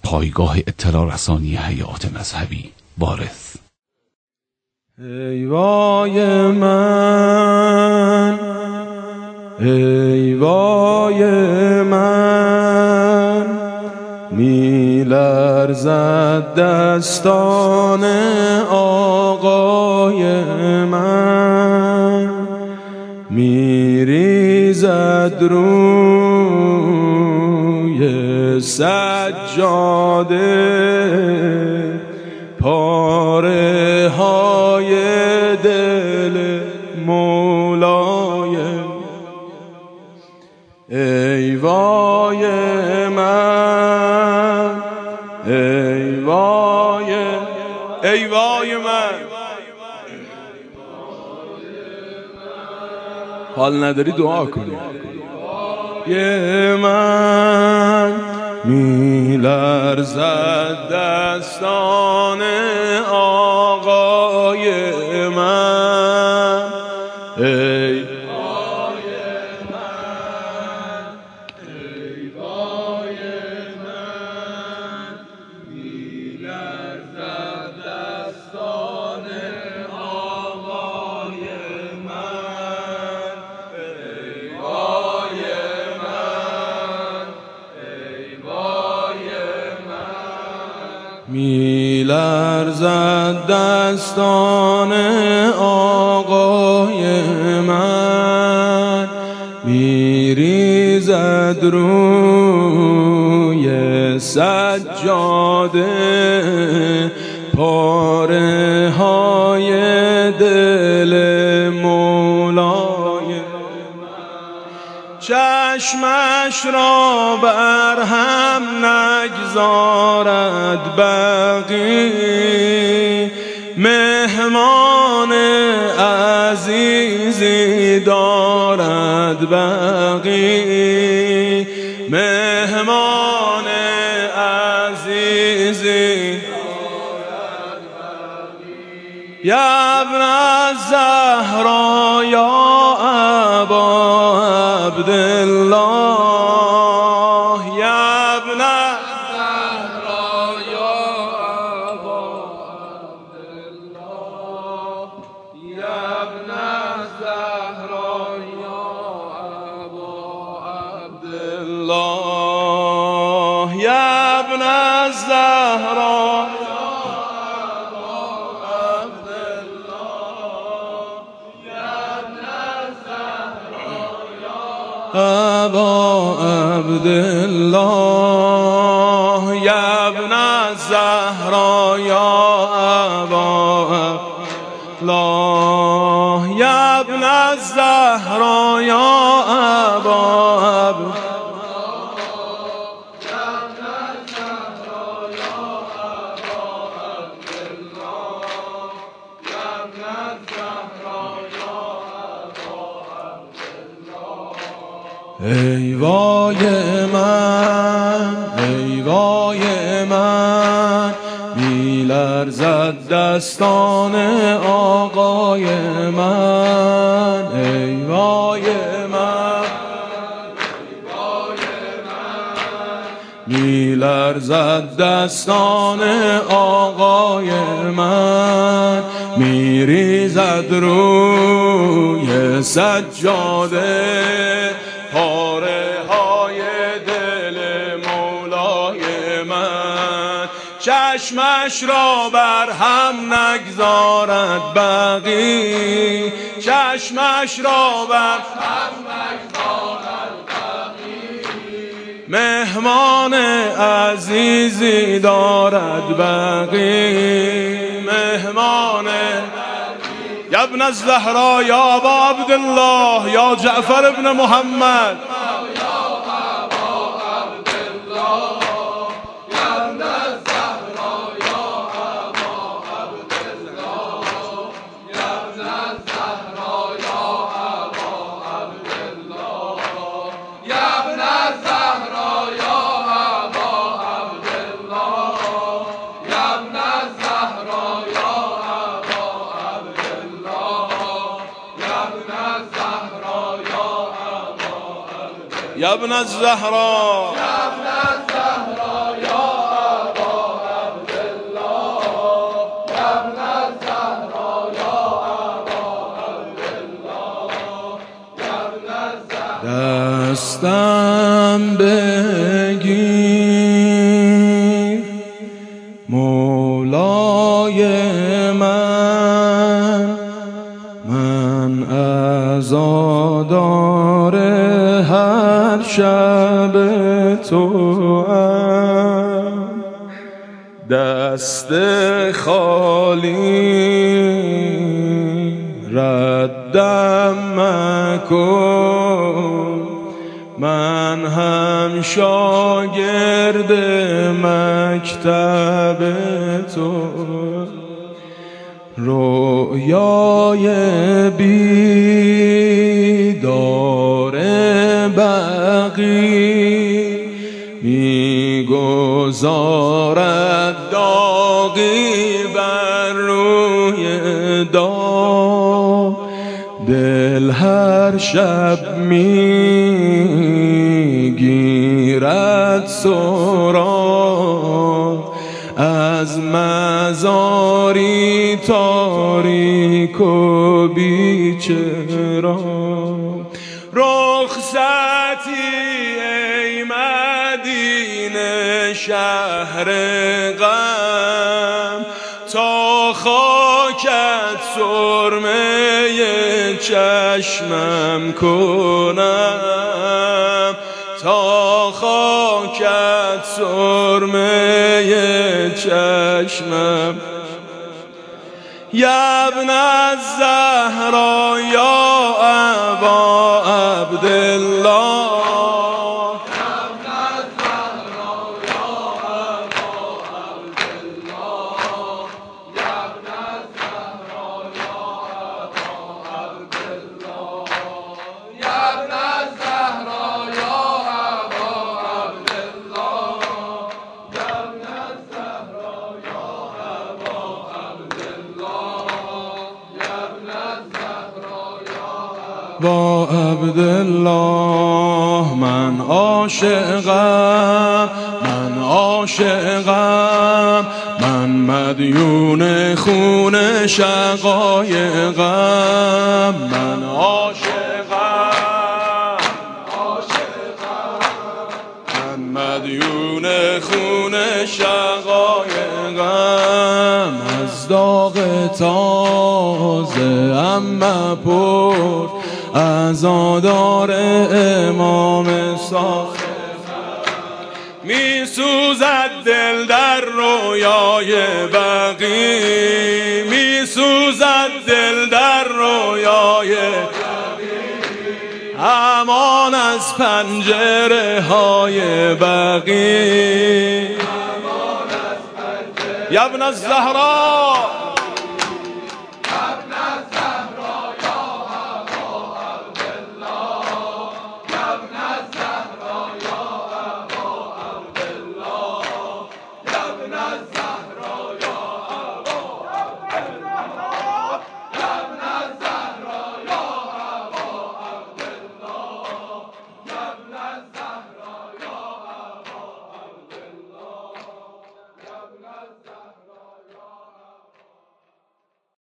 پایگاه اطلاع رسانی حیات مذهبی وارث. ای وای من، ای وای من، می لرزد دستان آقای من، می ریزد روی سجاده پاره های دل مولای. ای وای من، ای وای، ای وای من. حال نداری دعا کنی. یه من می لرزد دستان آقای من، ای وای من، ای وای من، می لرزد دستان آقای من، ای وای من، ای وای من، می لرزد دستان آقای من، می ریزد روی سجاده پاره های دل مولای من. چشمش را بر هم نگذارد بقی، مهمان عزیزی دارد بقی، مهمان عزیزی دارد بقی. یا ابن الزهرا یا ابا عبدالله، یا ابن الزهرا یا ابا عبدالله، یا ابن الزهرا یا ابا عبدالله، یا ابن الزهرا ابا عبدالله، یا ابن الزهرا یا ابا عبدالله، یا ابن الزهرا یا ابا عبدالله، ای وای من، ای وای من، می لرزد دستان آقای من، ای وای من، می لرزد دستان آقای من، می ریزد روی سجاده پاره های دل مولای من. چشمش را بر هم نگذارد بقی، چشمش را بر هم نگذارد بقی، مهمان عزیزی دارد بقی، مهمان. یا ابن الزهرا یا ابا عبدالله، یا جعفر ابن محمد، یا ابن الزهرا، یا ابن الزهرا یا دستم بگیر مولای من عزادار هر شب توام، دست خالی ردم مکن، من هم شاگرد مکتب تو. رویای بیدار بقی میگذارد داغی بر روی داغ، دل هر شب میگیرد سراغ از مزاری تاریک و بی‌چراغ. رخصتی ای مدینه شهر غم، تا خاکت سرمه چشمم کنم، تا خاکت سرمه چشمم. یا ابن الزهرا یا ابا عبدالله، با عبدالله من عاشقم، من عاشقم، من مدیون خون شقایقم، من عاشقم، من مدیون خون شقایقم. از داغ تازه ام مپرس، عزادار امام صادق. می سوزد دل در رویای بقی، می سوزد دل در رویای امان از پنجره های بقی. یا ابن الزهرا